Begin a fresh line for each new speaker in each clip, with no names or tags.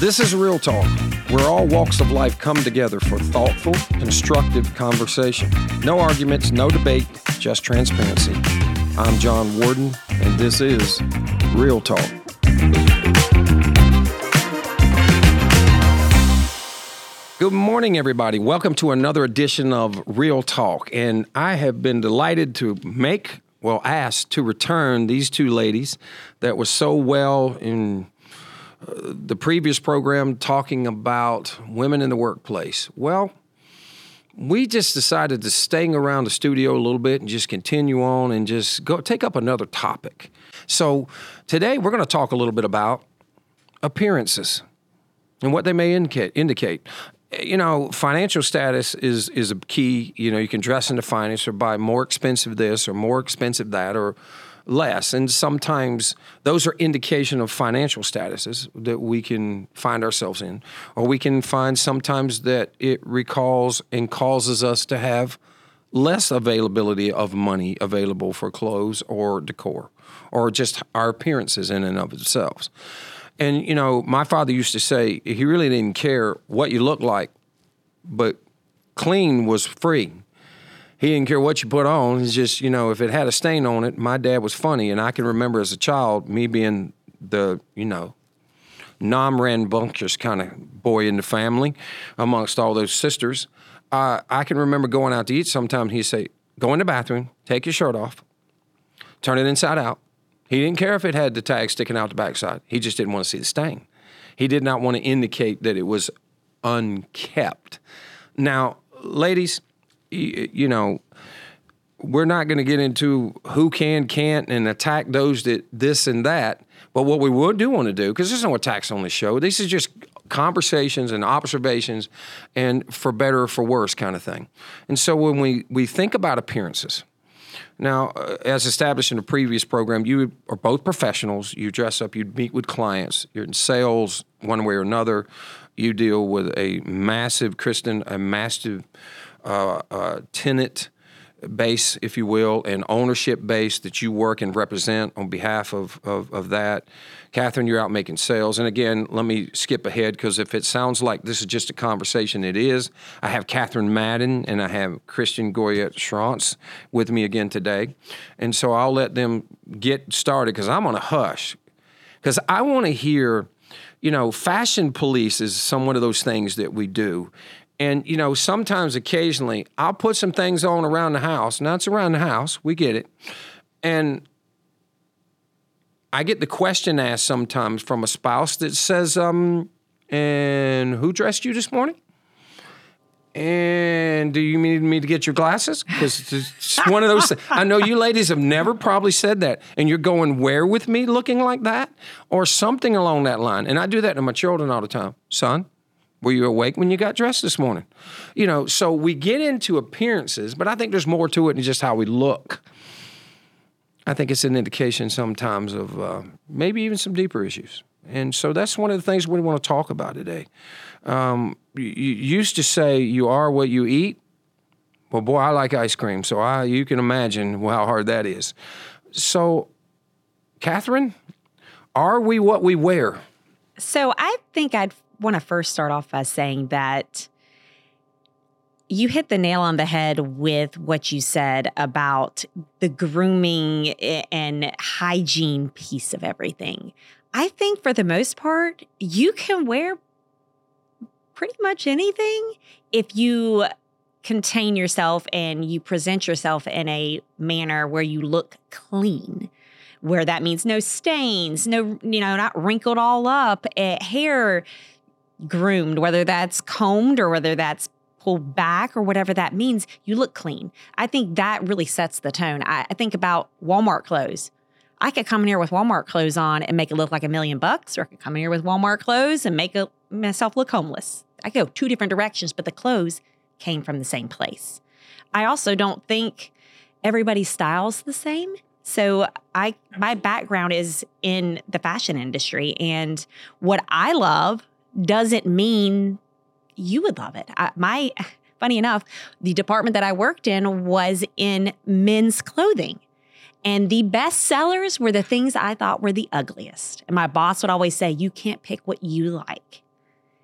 This is Real Talk, where all walks of life come together for thoughtful, constructive conversation. No arguments, no debate, just transparency. I'm John Warden, and this is Real Talk. Good morning, everybody. Welcome to another edition of Real Talk. And I have been delighted to asked to return these two ladies that were so well in the previous program talking about women in the workplace. Well, we just decided to stay around the studio a little bit and just continue on and just go take up another topic. So today we're going to talk a little bit about appearances and what they may indicate. You know, financial status is a key. You know, you can dress into finance or buy more expensive this or more expensive that or less. And sometimes those are indication of financial statuses that we can find ourselves in. Or we can find sometimes that it recalls and causes us to have less availability of money available for clothes or decor or just our appearances in and of themselves. And, you know, my father used to say he really didn't care what you looked like, but clean was free. He didn't care what you put on. It's just, you know, if it had a stain on it, my dad was funny. And I can remember as a child, me being the, you know, non-rambunctious kind of boy in the family amongst all those sisters. I can remember going out to eat sometime. He'd say, go in the bathroom, take your shirt off, turn it inside out. He didn't care if it had the tag sticking out the backside. He just didn't want to see the stain. He did not want to indicate that it was unkept. Now, ladies, you know, we're not going to get into who can, can't, and attack those that this and that. But what we do want to do, because there's no attacks on this show, this is just conversations and observations and for better or for worse kind of thing. And so when we think about appearances, now, as established in the previous program, you are both professionals. You dress up, you meet with clients. You're in sales one way or another. You deal with a massive tenant base, if you will, and ownership base that you work and represent on behalf of that. Catherine, you're out making sales. And again, let me skip ahead because if it sounds like this is just a conversation, it is. I have Catherine Madden and I have Christian Goyette-Schrantz with me again today. And so I'll let them get started because I'm on a hush. Because I want to hear, you know, fashion police is one of those things that we do. And, you know, sometimes occasionally I'll put some things on around the house. Now, it's around the house. We get it. And I get the question asked sometimes from a spouse that says, and who dressed you this morning? And do you need me to get your glasses? Because it's one of those things. I know you ladies have never probably said that. And you're going where with me looking like that? Or something along that line. And I do that to my children all the time. Son, were you awake when you got dressed this morning? You know, so we get into appearances, but I think there's more to it than just how we look. I think it's an indication sometimes of maybe even some deeper issues. And so that's one of the things we want to talk about today. You used to say you are what you eat. Well, boy, I like ice cream, so you can imagine how hard that is. So, Catherine, are we what we wear?
So I think I'd want to first start off by saying that you hit the nail on the head with what you said about the grooming and hygiene piece of everything. I think for the most part, you can wear pretty much anything if you contain yourself and you present yourself in a manner where you look clean, where that means no stains, no, you know, not wrinkled all up, hair groomed, whether that's combed or whether that's pulled back or whatever that means, you look clean. I think that really sets the tone. I think about Walmart clothes. I could come in here with Walmart clothes on and make it look like $1 million, or I could come in here with Walmart clothes and make myself look homeless. I go two different directions, but the clothes came from the same place. I also don't think everybody's style's the same. So my background is in the fashion industry, and what I love doesn't mean you would love it. Funny enough, the department that I worked in was in men's clothing. And the best sellers were the things I thought were the ugliest. And my boss would always say, you can't pick what you like.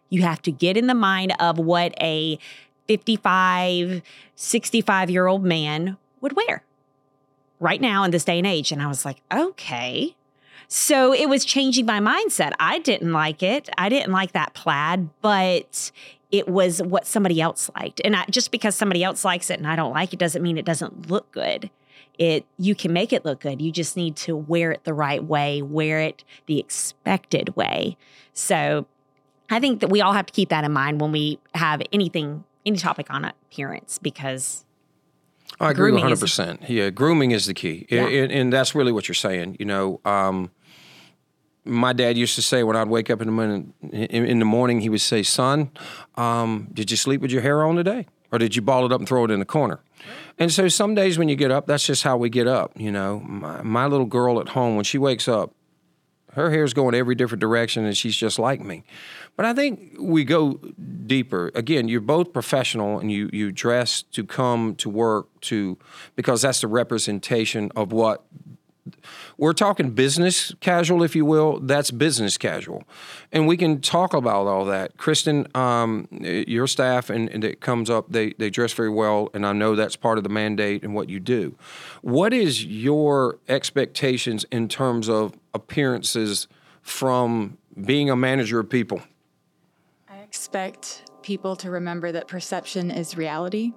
You have to get in the mind of what a 55, 65-year-old man would wear right now in this day and age. And I was like, okay. So it was changing my mindset. I didn't like it. I didn't like that plaid, but it was what somebody else liked. And just because somebody else likes it and I don't like it doesn't mean it doesn't look good. You can make it look good. You just need to wear it the right way, wear it the expected way. So I think that we all have to keep that in mind when we have any topic on appearance, because
I agree 100%. Yeah, grooming is the key.
Yeah.
And that's really what you're saying. My dad used to say when I'd wake up in the morning, he would say, son, did you sleep with your hair on today? Or did you ball it up and throw it in the corner? And so some days when you get up, that's just how we get up. My little girl at home, when she wakes up, her hair's going every different direction and she's just like me. But I think we go deeper. Again, you're both professional and you dress to come to work because that's the representation of what we're talking business casual, if you will. That's business casual. And we can talk about all that. Kristen, your staff and it comes up, they dress very well, and I know that's part of the mandate and what you do. What is your expectations in terms of appearances from being a manager of people?
I expect people to remember that perception is reality.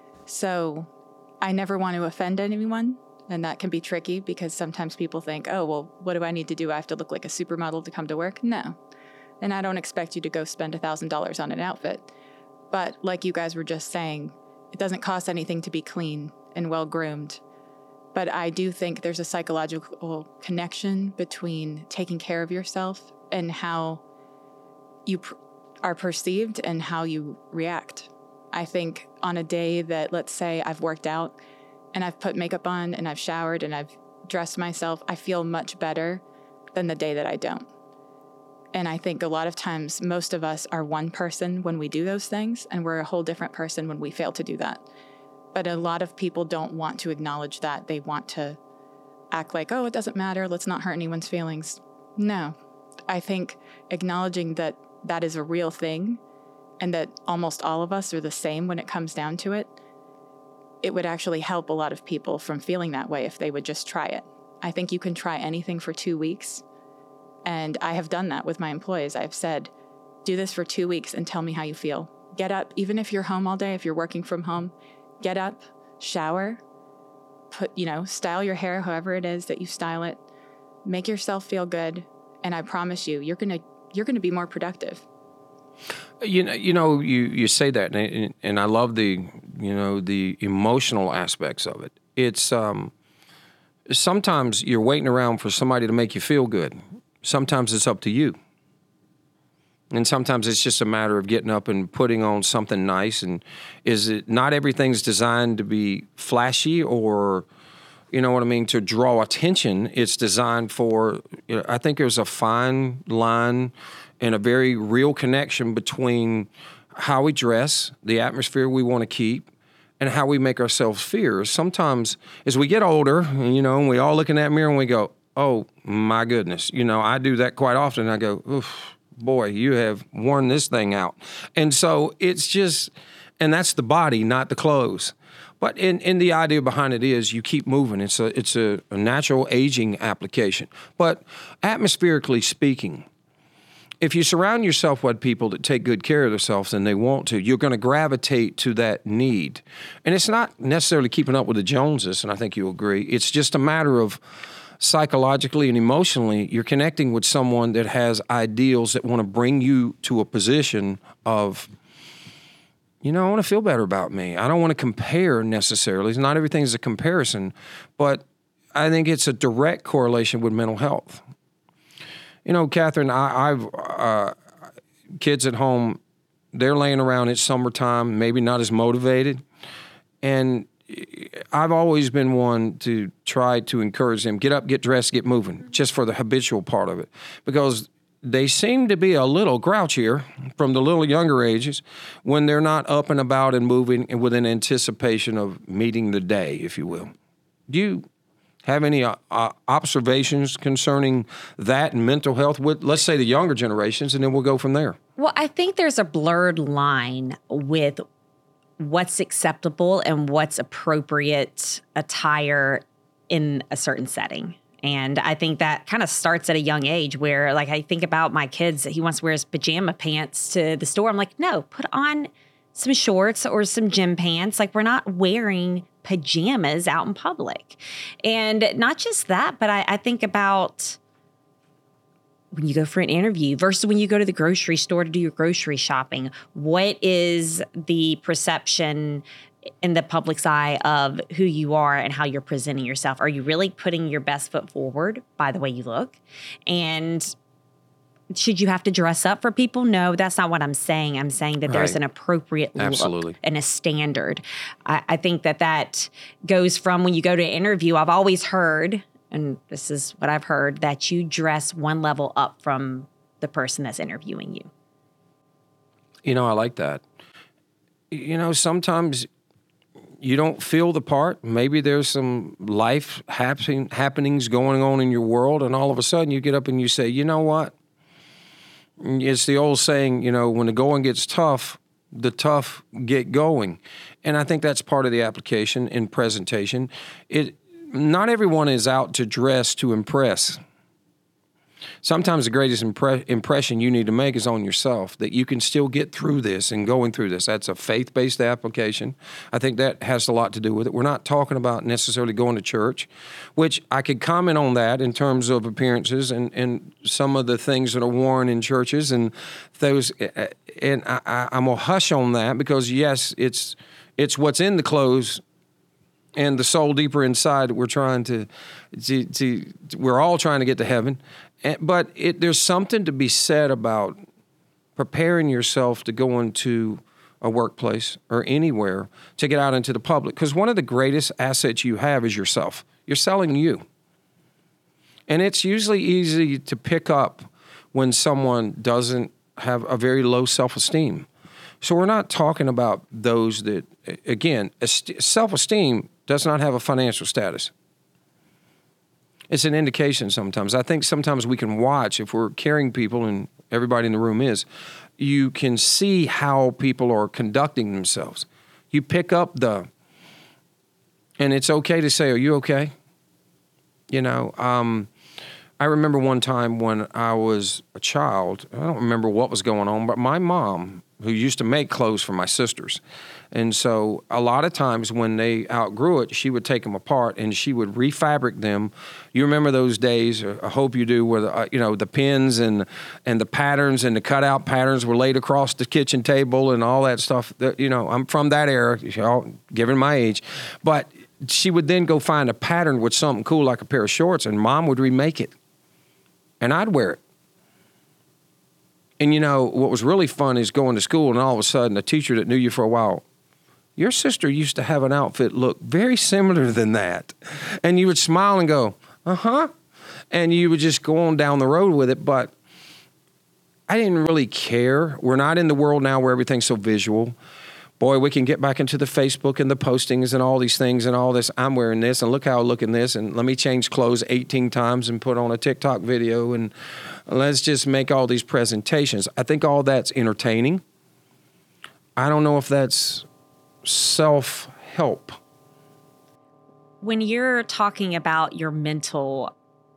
So I never want to offend anyone. And that can be tricky because sometimes people think, oh, well, what do I need to do? I have to look like a supermodel to come to work? No. And I don't expect you to go spend $1,000 on an outfit. But like you guys were just saying, it doesn't cost anything to be clean and well-groomed. But I do think there's a psychological connection between taking care of yourself and how you are perceived and how you react. I think on a day that, let's say, I've worked out and I've put makeup on and I've showered and I've dressed myself, I feel much better than the day that I don't. And I think a lot of times, most of us are one person when we do those things, and we're a whole different person when we fail to do that. But a lot of people don't want to acknowledge that. They want to act like, oh, it doesn't matter, let's not hurt anyone's feelings. No, I think acknowledging that that is a real thing and that almost all of us are the same when it comes down to it, it would actually help a lot of people from feeling that way if they would just try it. I think you can try anything for 2 weeks. And I have done that with my employees. I've said, do this for 2 weeks and tell me how you feel. Get up, even if you're home all day, if you're working from home, get up, shower, style your hair however it is that you style it. Make yourself feel good. And I promise you, you're going to be more productive.
You say that, and I love the emotional aspects of it. It's sometimes you're waiting around for somebody to make you feel good. Sometimes it's up to you. And sometimes it's just a matter of getting up and putting on something nice. And not everything's designed to be flashy or, to draw attention. It's designed for, I think there's a fine line and a very real connection between how we dress, the atmosphere we want to keep, and how we make ourselves feel. Sometimes as we get older, and we all look in that mirror and we go, oh, my goodness. I do that quite often. I go, oof, boy, you have worn this thing out. And so it's just, and that's the body, not the clothes. But in the idea behind it is you keep moving. It's a natural aging application. But atmospherically speaking, if you surround yourself with people that take good care of themselves and they want to, you're going to gravitate to that need. And it's not necessarily keeping up with the Joneses, and I think you'll agree. It's just a matter of psychologically and emotionally, you're connecting with someone that has ideals that want to bring you to a position of, I want to feel better about me. I don't want to compare necessarily. Not everything's a comparison, but I think it's a direct correlation with mental health. Catherine, I've kids at home, they're laying around, it's summertime, maybe not as motivated. And I've always been one to try to encourage them, get up, get dressed, get moving, just for the habitual part of it. Because they seem to be a little grouchier from the little younger ages when they're not up and about and moving and with an anticipation of meeting the day, if you will. Do have any observations concerning that and mental health with, let's say, the younger generations, and then we'll go from there.
Well, I think there's a blurred line with what's acceptable and what's appropriate attire in a certain setting. And I think that kind of starts at a young age where, like, I think about my kids, he wants to wear his pajama pants to the store. I'm like, no, put on some shorts or some gym pants. Like, we're not wearing pajamas out in public. And not just that, but I think about when you go for an interview versus when you go to the grocery store to do your grocery shopping. What is the perception in the public's eye of who you are and how you're presenting yourself? Are you really putting your best foot forward by the way you look? And should you have to dress up for people? No, that's not what I'm saying. I'm saying that there's an appropriate look and a standard. I think that goes from when you go to an interview. I've always heard, and this is what I've heard, that you dress one level up from the person that's interviewing you.
You know, I like that. You know, sometimes you don't feel the part. Maybe there's some life happenings going on in your world, and all of a sudden you get up and you say, you know what? It's the old saying, you know, when the going gets tough, the tough get going. And I think that's part of the application in presentation. Not everyone is out to dress to impress. Sometimes the greatest impression you need to make is on yourself, that you can still get through this and going through this. That's a faith-based application. I think that has a lot to do with it. We're not talking about necessarily going to church, which I could comment on that in terms of appearances and some of the things that are worn in churches and those. And I'm going to hush on that because, yes, it's what's in the clothes and the soul deeper inside that we're trying to we're all trying to get to heaven. But there's something to be said about preparing yourself to go into a workplace or anywhere to get out into the public. Because one of the greatest assets you have is yourself. You're selling you. And it's usually easy to pick up when someone doesn't have a very low self-esteem. So we're not talking about those that, again, self-esteem does not have a financial status. It's an indication sometimes. I think sometimes we can watch, if we're carrying people, and everybody in the room is, you can see how people are conducting themselves. You pick up and it's okay to say, are you okay? You know, I remember one time when I was a child, I don't remember what was going on, but my mom, who used to make clothes for my sisters, and so a lot of times when they outgrew it, she would take them apart and she would refabric them. You remember those days, I hope you do, where the pins and the patterns and the cutout patterns were laid across the kitchen table and all that stuff. I'm from that era, given my age. But she would then go find a pattern with something cool like a pair of shorts, and Mom would remake it. And I'd wear it. And, what was really fun is going to school and all of a sudden a teacher that knew you for a while, your sister used to have an outfit look very similar than that. And you would smile and go, uh-huh. And you would just go on down the road with it. But I didn't really care. We're not in the world now where everything's so visual. Boy, we can get back into the Facebook and the postings and all these things and all this. I'm wearing this and look how I look in this. And let me change clothes 18 times and put on a TikTok video. And let's just make all these presentations. I think all that's entertaining. I don't know if that's self-help.
When you're talking about your mental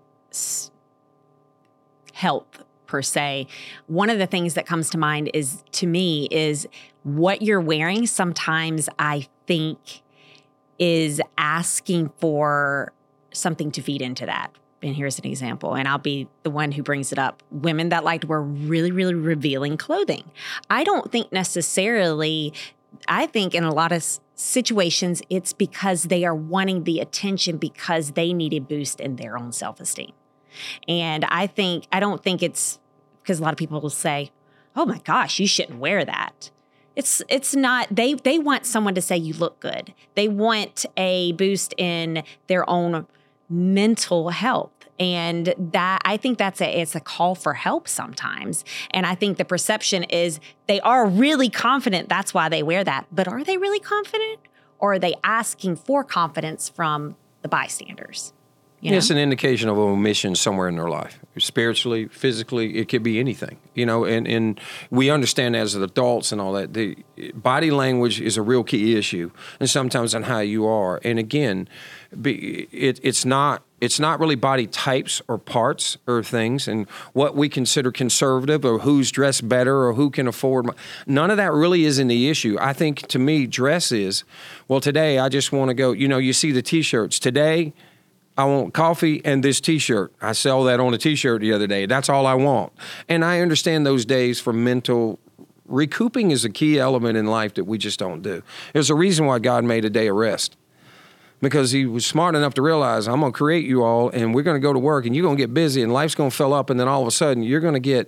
health, per se, one of the things that comes to mind is what you're wearing sometimes I think is asking for something to feed into that. And here's an example, and I'll be the one who brings it up. Women that like to wear really, really revealing clothing. I don't think necessarily, I think in a lot of situations, it's because they are wanting the attention because they need a boost in their own self-esteem. And I don't think it's because a lot of people will say, oh my gosh, you shouldn't wear that. It's not, they want someone to say you look good. They want a boost in their own mental health. And that, I think it's a call for help sometimes. And I think the perception is they are really confident. That's why they wear that. But are they really confident? Or are they asking for confidence from the bystanders? You know?
It's an indication of omission somewhere in their life. Spiritually, physically, it could be anything, and we understand as adults and all that, the body language is a real key issue, and sometimes on how you are. And again, it's not really body types or parts or things and what we consider conservative or who's dressed better or who can afford. None of that really isn't the issue. I think to me, dress is, well, today I just want to go, you see the T-shirts. Today, I want coffee and this T-shirt. I sell that on a T-shirt the other day. That's all I want. And I understand those days for mental recouping is a key element in life that we just don't do. There's a reason why God made a day of rest. Because he was smart enough to realize, I'm going to create you all, and we're going to go to work, and you're going to get busy, and life's going to fill up, and then all of a sudden, you're going to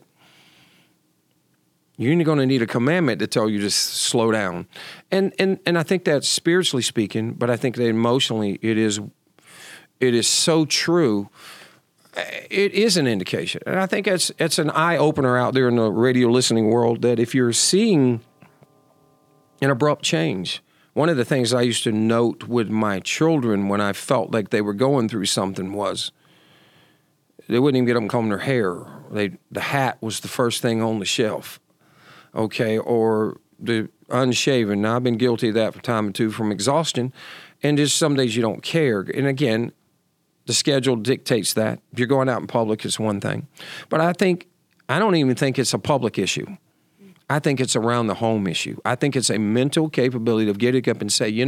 need a commandment to tell you to slow down. And I think that's spiritually speaking, but I think that emotionally, it is so true. It is an indication. And I think it's an eye-opener out there in the radio listening world that if you're seeing an abrupt change, one of the things I used to note with my children when I felt like they were going through something was they wouldn't even get up and comb their hair. The hat was the first thing on the shelf, okay, or the unshaven. Now, I've been guilty of that for a time or two from exhaustion, and just some days you don't care. And again, the schedule dictates that. If you're going out in public, it's one thing. But I don't even think it's a public issue. I think it's around the home issue. I think it's a mental capability of getting up and say,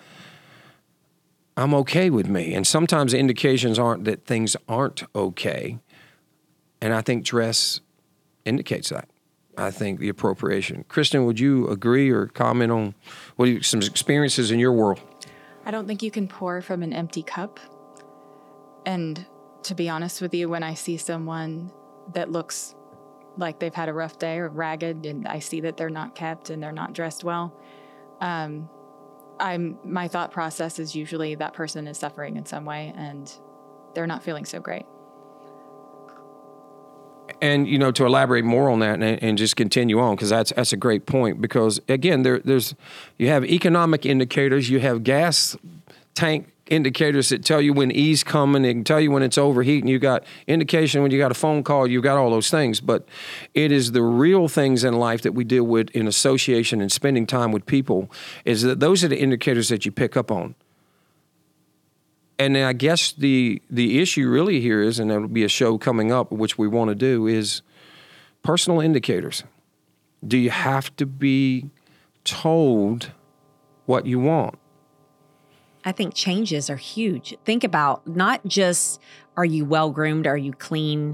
I'm okay with me. And sometimes the indications aren't that things aren't okay. And I think dress indicates that. I think the appropriation. Kristen, would you agree or comment on some experiences in your world?
I don't think you can pour from an empty cup. And to be honest with you, when I see someone that looks like they've had a rough day or ragged, and I see that they're not kept and they're not dressed well, my thought process is usually that person is suffering in some way and they're not feeling so great.
And, to elaborate more on that and just continue on, because that's a great point, because again, you have economic indicators, you have gas tank indicators that tell you when E's coming, it can tell you when it's overheating, you got indication when you got a phone call, you got all those things. But it is the real things in life that we deal with in association and spending time with people, is that those are the indicators that you pick up on. And I guess the issue really here is, and there'll be a show coming up, which we want to do, is personal indicators. Do you have to be told what you want?
I think changes are huge. Think about not just, are you well-groomed, are you clean?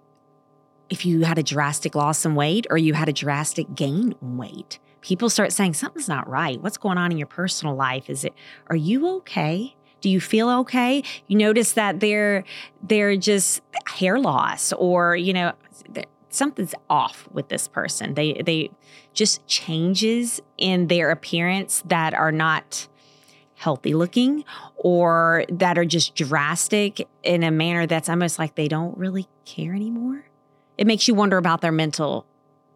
If you had a drastic loss in weight or you had a drastic gain in weight, people start saying something's not right. What's going on in your personal life? Are you okay? Do you feel okay? You notice that they're just hair loss, or, something's off with this person. They just changes in their appearance that are not healthy looking, or that are just drastic in a manner that's almost like they don't really care anymore. It makes you wonder about their mental,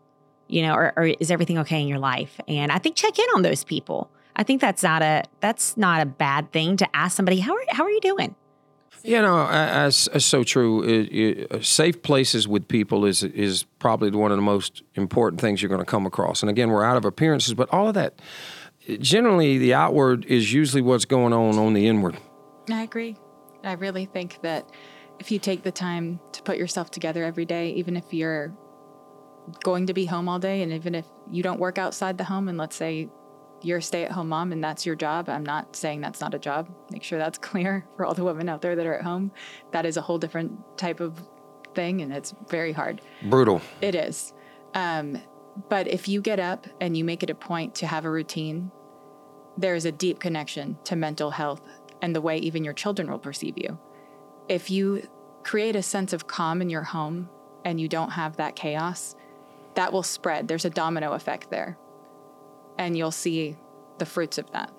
or is everything okay in your life? And I think check in on those people. I think that's not a bad thing to ask somebody, how are you doing?
That's so true. Safe places with people is probably one of the most important things you're going to come across. And again, we're out of appearances, but all of that, generally the outward is usually what's going on the inward.
I agree. I really think that if you take the time to put yourself together every day, even if you're going to be home all day, and even if you don't work outside the home, and let's say you're a stay-at-home mom and that's your job. I'm not saying that's not a job. Make sure that's clear for all the women out there that are at home. That is a whole different type of thing, and it's very hard.
Brutal.
It is. But if you get up and you make it a point to have a routine, there is a deep connection to mental health and the way even your children will perceive you. If you create a sense of calm in your home and you don't have that chaos, that will spread. There's a domino effect there. And you'll see the fruits of that.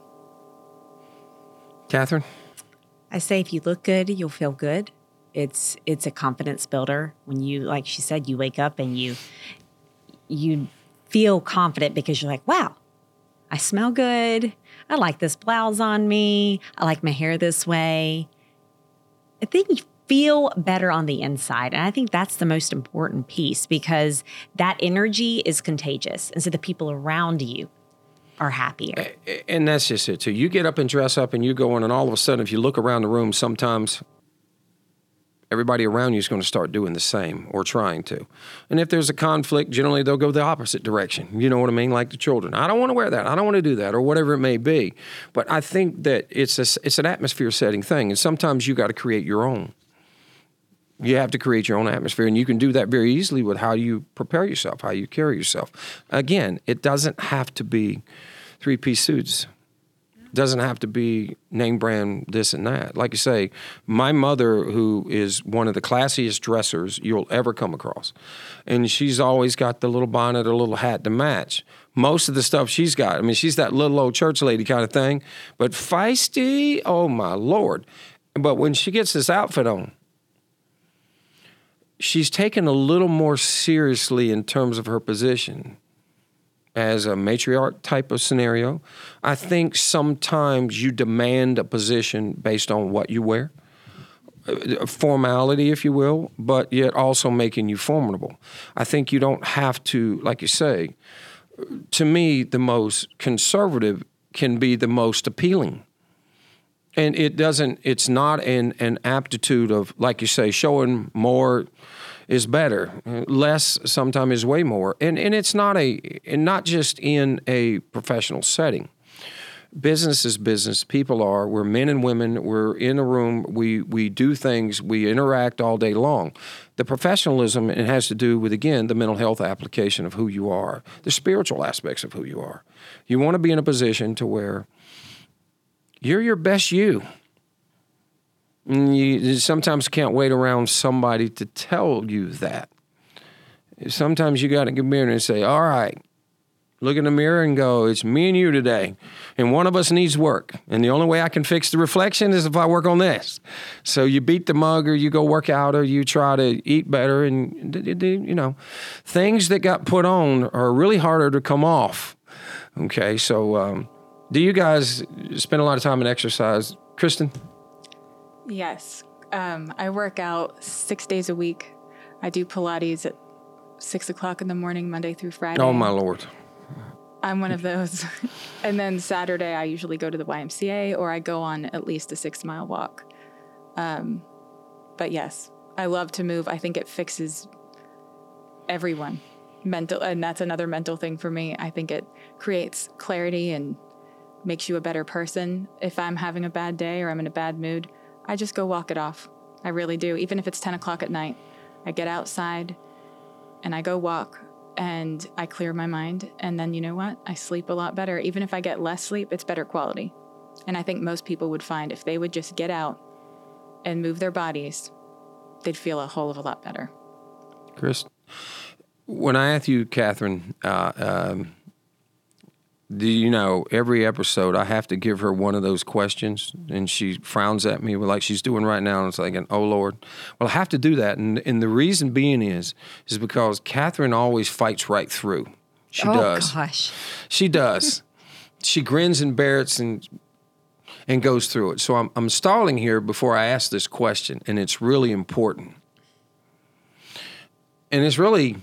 Catherine?
I say if you look good, you'll feel good. It's a confidence builder. When you, like she said, you wake up and you feel confident because you're like, wow, I smell good. I like this blouse on me. I like my hair this way. then you feel better on the inside. And I think that's the most important piece, because that energy is contagious. And so the people around you are happier.
And that's just it too. You get up and dress up and you go in, and all of a sudden, if you look around the room, sometimes everybody around you is going to start doing the same or trying to. And if there's a conflict, generally they'll go the opposite direction. You know what I mean? Like the children. I don't want to wear that. I don't want to do that, or whatever it may be. But I think that it's an atmosphere setting thing. And sometimes you got to create your own. You have to create your own atmosphere, and you can do that very easily with how you prepare yourself, how you carry yourself. Again, it doesn't have to be three-piece suits. It doesn't have to be name brand this and that. Like you say, my mother, who is one of the classiest dressers you'll ever come across, and she's always got the little bonnet or little hat to match. Most of the stuff she's got, I mean, she's that little old church lady kind of thing, but feisty, oh my Lord. But when she gets this outfit on, she's taken a little more seriously in terms of her position as a matriarch type of scenario. I think sometimes you demand a position based on what you wear, a formality, if you will, but yet also making you formidable. I think you don't have to, like you say, to me, the most conservative can be the most appealing. And it's not an aptitude of, like you say, showing more is better. Less sometimes is way more. And it's not not just in a professional setting. Business is business. People are. We're men and women. We're in a room. We do things. We interact all day long. The professionalism, it has to do with, again, the mental health application of who you are, the spiritual aspects of who you are. You want to be in a position to where you're your best you. You sometimes can't wait around somebody to tell you that. Sometimes you got to get in the mirror and say, all right, look in the mirror and go, it's me and you today, and one of us needs work. And the only way I can fix the reflection is if I work on this. So you beat the mug, or you go work out, or you try to eat better. And, you know, things that got put on are really harder to come off. Okay, so do you guys spend a lot of time in exercise? Kristen?
Yes. I work out 6 days a week. I do Pilates at 6 o'clock in the morning, Monday through Friday.
Oh, my Lord.
I'm one of those. And then Saturday, I usually go to the YMCA, or I go on at least a 6-mile walk. But yes, I love to move. I think it fixes everyone. And that's another mental thing for me. I think it creates clarity and makes you a better person. If I'm having a bad day or I'm in a bad mood, I just go walk it off. I really do. Even if it's 10 o'clock at night, I get outside and I go walk and I clear my mind. And then you know what? I sleep a lot better. Even if I get less sleep, it's better quality. And I think most people would find if they would just get out and move their bodies, they'd feel a whole of a lot better.
Chris, when I asked you, Catherine, do you know, every episode I have to give her one of those questions, and she frowns at me like she's doing right now, and it's like, oh, Lord. Well, I have to do that, and the reason being is because Catherine always fights right through. She does. Oh, gosh. She does. She grins and bears and goes through it. So I'm stalling here before I ask this question, and it's really important. And it's really,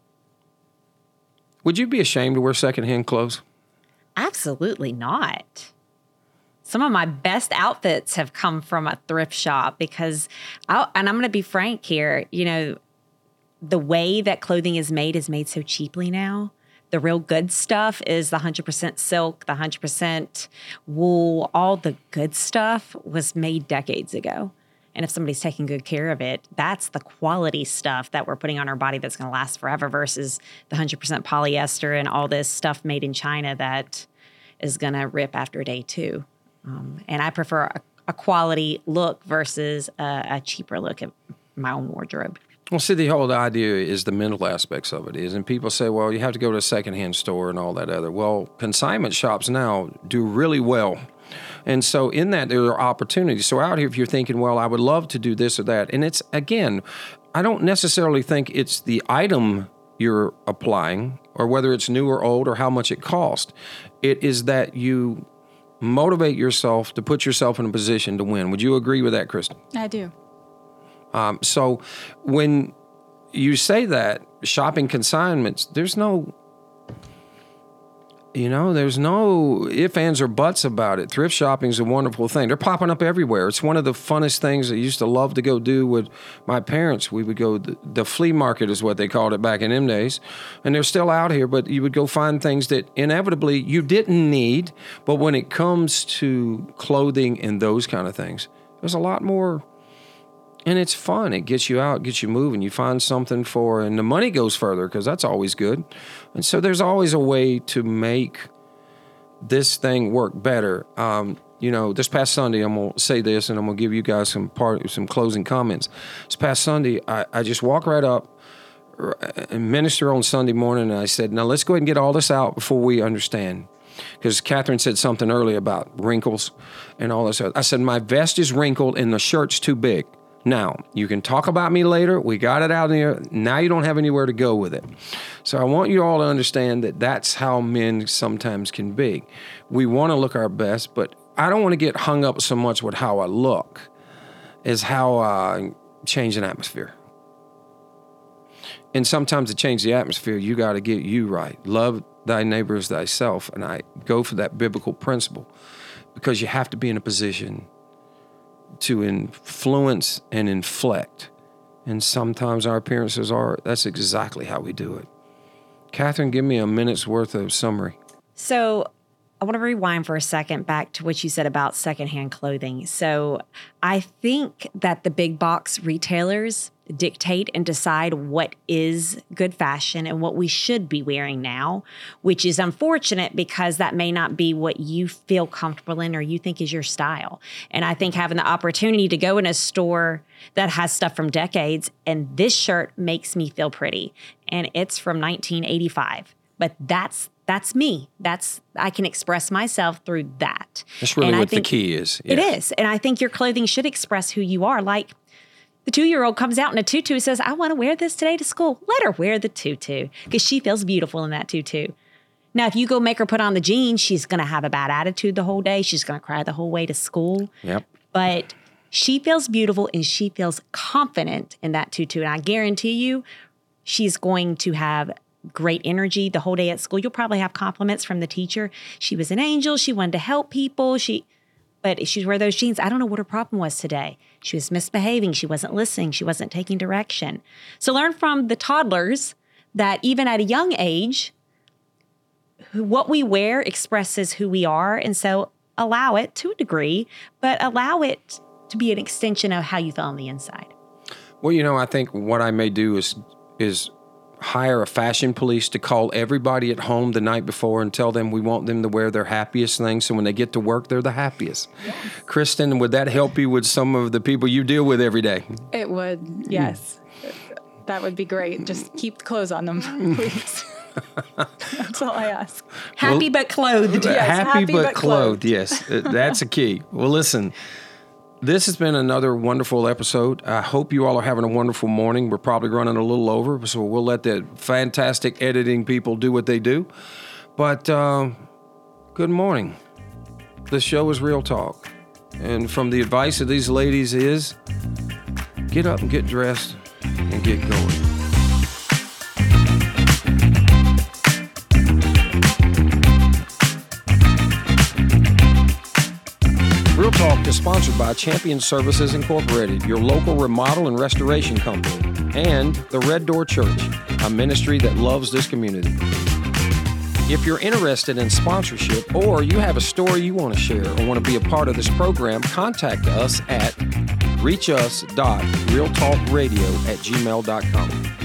would you be ashamed to wear secondhand clothes?
Absolutely not. Some of my best outfits have come from a thrift shop because, and I'm going to be frank here, you know, the way that clothing is made so cheaply now. The real good stuff is the 100% silk, the 100% wool. All the good stuff was made decades ago. And if somebody's taking good care of it, that's the quality stuff that we're putting on our body that's going to last forever versus the 100% polyester and all this stuff made in China that is going to rip after day 2. And I prefer a quality look versus a cheaper look at my own wardrobe.
Well, see, the whole idea is the mental aspects of it is, and people say, well, you have to go to a secondhand store and all that other. Well, consignment shops now do really well. And so in that, there are opportunities. So out here, if you're thinking, well, I would love to do this or that, and it's, again, I don't necessarily think it's the item you're applying or whether it's new or old or how much it cost. It is that you motivate yourself to put yourself in a position to win. Would you agree with that, Kristen?
I do.
So when you say that, shopping consignments, there's no ifs, ands, or buts about it. Thrift shopping is a wonderful thing. They're popping up everywhere. It's one of the funnest things I used to love to go do with my parents. We would go, the flea market is what they called it back in them days. And they're still out here, but you would go find things that inevitably you didn't need. But when it comes to clothing and those kind of things, there's a lot more. And it's fun. It gets you out, gets you moving. You find something and the money goes further because that's always good. And so there's always a way to make this thing work better. This past Sunday, I'm going to say this, and I'm going to give you guys some closing comments. This past Sunday, I just walked right up and minister on Sunday morning, and I said, now let's go ahead and get all this out before we understand. Because Catherine said something earlier about wrinkles and all this. I said, my vest is wrinkled and the shirt's too big. Now, you can talk about me later. We got it out there. Now you don't have anywhere to go with it. So I want you all to understand that that's how men sometimes can be. We want to look our best, but I don't want to get hung up so much with how I look as how I change an atmosphere. And sometimes to change the atmosphere, you got to get you right. Love thy neighbor as thyself. And I go for that biblical principle because you have to be in a position to influence and inflect. And sometimes our appearances that's exactly how we do it. Catherine, give me a minute's worth of summary.
So I want to rewind for a second back to what you said about secondhand clothing. So I think that the big box retailers dictate and decide what is good fashion and what we should be wearing now, which is unfortunate because that may not be what you feel comfortable in or you think is your style. And I think having the opportunity to go in a store that has stuff from decades, and this shirt makes me feel pretty, and it's from 1985, but that's me. I can express myself through that.
That's really what the key is.
Yes. It is. And I think your clothing should express who you are. Like, the 2-year-old comes out in a tutu and says, I want to wear this today to school. Let her wear the tutu because she feels beautiful in that tutu. Now, if you go make her put on the jeans, she's going to have a bad attitude the whole day. She's going to cry the whole way to school.
Yep.
But she feels beautiful and she feels confident in that tutu. And I guarantee you, she's going to have great energy the whole day at school. You'll probably have compliments from the teacher. She was an angel. She wanted to help people. But if she'd wear those jeans, I don't know what her problem was today. She was misbehaving. She wasn't listening. She wasn't taking direction. So learn from the toddlers that even at a young age, what we wear expresses who we are. And so allow it to a degree, but allow it to be an extension of how you feel on the inside.
Well, I think what I may do is hire a fashion police to call everybody at home the night before and tell them we want them to wear their happiest things, so when they get to work, they're the happiest. Yes. Kristen, would that help you with some of the people you deal with every day?
It would, yes. That would be great. Just keep the clothes on them, please. That's all I ask.
Happy but clothed.
Yes, happy but clothed, yes. That's a key. Well, listen, this has been another wonderful episode. I hope you all are having a wonderful morning. We're probably running a little over, so we'll let the fantastic editing people do what they do. But good morning. The show is Real Talk. And from the advice of these ladies is, get up and get dressed and get going. Real Talk is sponsored by Champion Services Incorporated, your local remodel and restoration company, and the Red Door Church, a ministry that loves this community. If you're interested in sponsorship or you have a story you want to share or want to be a part of this program, contact us at reachus.realtalkradio@gmail.com.